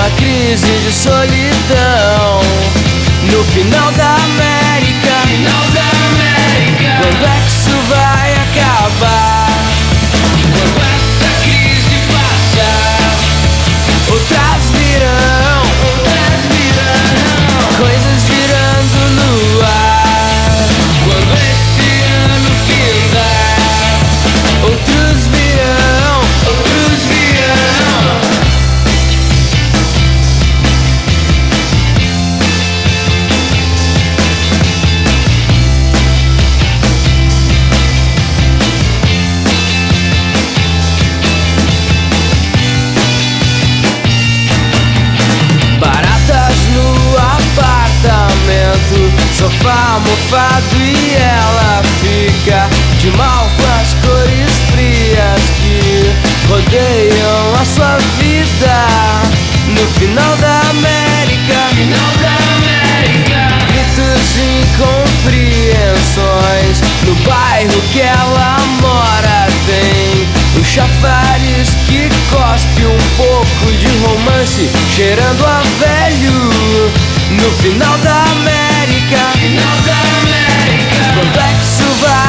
uma crise de solidão no final da América. Quando é que isso vai acabar? Quando essa crise passar, Outras virão, coisas girando no ar. quando esse ano findar, Outros virão, outros virão. baratas no apartamento, sofá mofado e ela fica de mal com as cores frias que rodeiam a sua vida. No final da América, gritos e incompreensões. No bairro que ela mora tem um chafariz que cospe um pouco de romance, cheirando a velho. No final da América, quando é que isso vai